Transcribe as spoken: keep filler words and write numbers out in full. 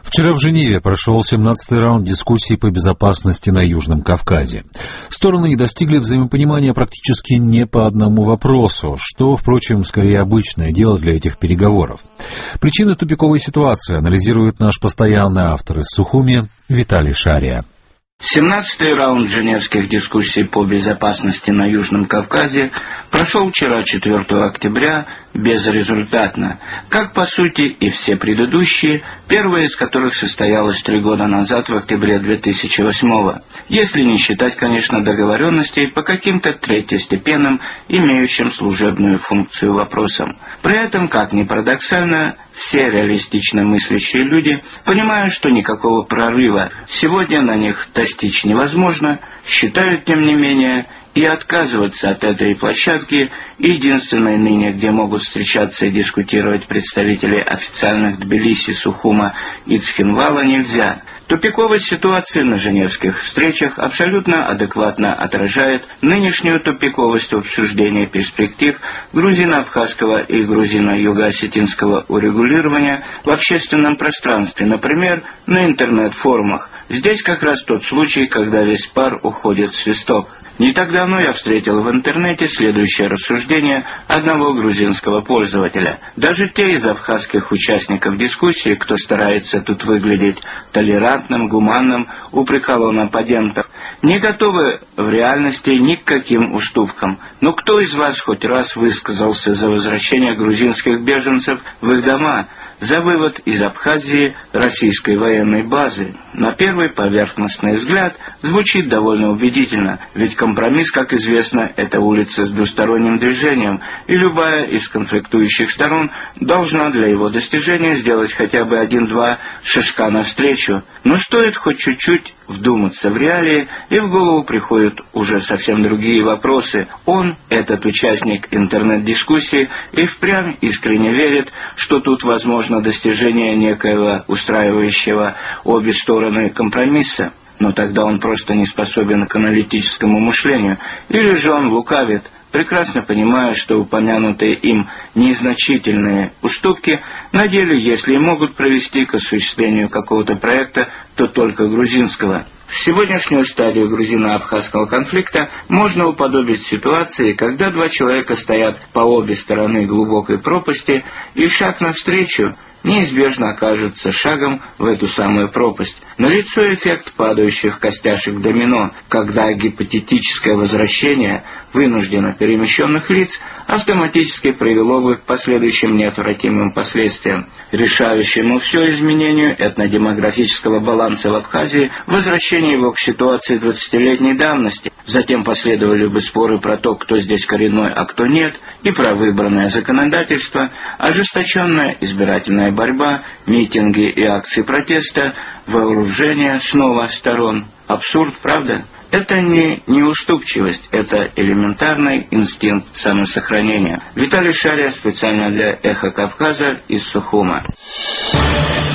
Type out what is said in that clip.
Вчера в Женеве прошел семнадцатый раунд дискуссий по безопасности на Южном Кавказе. Стороны не достигли взаимопонимания практически не по одному вопросу, что, впрочем, скорее обычное дело для этих переговоров. Причины тупиковой ситуации анализирует наш постоянный автор из Сухуми Виталий Шария. семнадцатый раунд женевских дискуссий по безопасности на Южном Кавказе прошел вчера, четвёртого октября, безрезультатно, как по сути и все предыдущие, первая из которых состоялась три года назад, в октябре две тысячи восьмого, если не считать, конечно, договоренностей по каким-то третьестепенным, имеющим служебную функцию вопросам. При этом, как ни парадоксально, все реалистично мыслящие люди, понимая, что никакого прорыва сегодня на них достичь невозможно, считают, тем не менее, и отказываться от этой площадки, единственной ныне, где могут встречаться и дискутировать представители официальных Тбилиси, Сухума и Цхинвала, нельзя. Тупиковость ситуации на женевских встречах абсолютно адекватно отражает нынешнюю тупиковость обсуждения перспектив грузино-абхазского и грузино-юго-осетинского урегулирования в общественном пространстве, например, на интернет-форумах. Здесь как раз тот случай, когда весь пар уходит в свисток. Не так давно я встретил в интернете следующее рассуждение одного грузинского пользователя. Даже те из абхазских участников дискуссии, кто старается тут выглядеть толерантным, гуманным, упрекал он оппонентов, не готовы в реальности ни к каким уступкам. Но кто из вас хоть раз высказался за возвращение грузинских беженцев в их дома, за вывод из Абхазии российской военной базы? На первый поверхностный взгляд звучит довольно убедительно, ведь компромисс, как известно, это улица с двусторонним движением, и любая из конфликтующих сторон должна для его достижения сделать хотя бы один-два шажка навстречу. Но стоит хоть чуть-чуть вдуматься в реалии, и в голову приходят уже совсем другие вопросы. Он, этот участник интернет-дискуссии, и впрямь искренне верит, что тут возможно достижение некоего устраивающего обе стороны компромисса. Но тогда он просто не способен к аналитическому мышлению, или же он лукавит, прекрасно понимая, что упомянутые им незначительные уступки на деле, если и могут привести к осуществлению какого-то проекта, то только грузинского. В сегодняшнюю стадию грузино-абхазского конфликта можно уподобить ситуации, когда два человека стоят по обе стороны глубокой пропасти, и шаг навстречу неизбежно окажется шагом в эту самую пропасть. Налицо эффект падающих костяшек домино, когда гипотетическое возвращение вынужденно перемещенных лиц автоматически привело бы к последующим неотвратимым последствиям. Решающему все изменению этнодемографического баланса в Абхазии, возвращение его к ситуации двадцатилетней давности. Затем последовали бы споры про то, кто здесь коренной, а кто нет, и про выбранное законодательство, ожесточенная избирательная борьба, митинги и акции протеста, вооружение снова сторон. Абсурд, правда? Это не неуступчивость, это элементарный инстинкт самосохранения. Виталий Шария специально для «Эхо Кавказа» из Сухума.